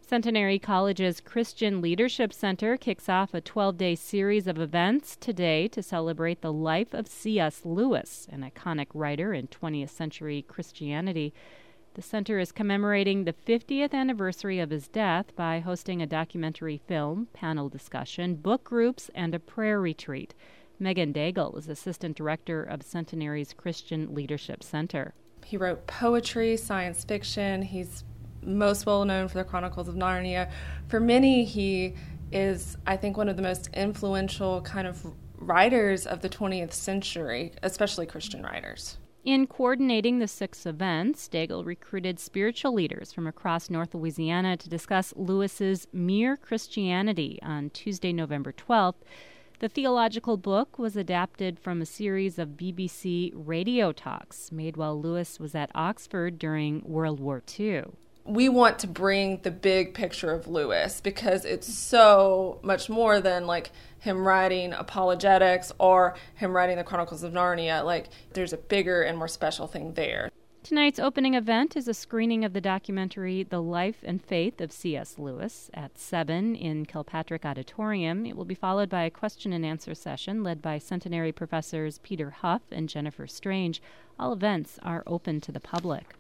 Centenary College's Christian Leadership Center kicks off a 12-day series of events today to celebrate the life of C.S. Lewis, an iconic writer in 20th century Christianity. The center is commemorating the 50th anniversary of his death by hosting a documentary film, panel discussion, book groups, and a prayer retreat. Megan Daigle is assistant director of Centenary's Christian Leadership Center. He wrote poetry, science fiction. He's most well known for the Chronicles of Narnia. For many, he is, I think, one of the most influential kind of writers of the 20th century, especially Christian writers. In coordinating the 6 events, Daigle recruited spiritual leaders from across North Louisiana to discuss Lewis's Mere Christianity on Tuesday, November 12th. The theological book was adapted from a series of BBC radio talks made while Lewis was at Oxford during World War II. We want to bring the big picture of Lewis because it's so much more than like him writing apologetics or him writing the Chronicles of Narnia. Like, there's a bigger and more special thing there. Tonight's opening event is a screening of the documentary The Life and Faith of C.S. Lewis at 7 in Kilpatrick Auditorium. It will be followed by a question and answer session led by Centenary professors Peter Huff and Jennifer Strange. All events are open to the public.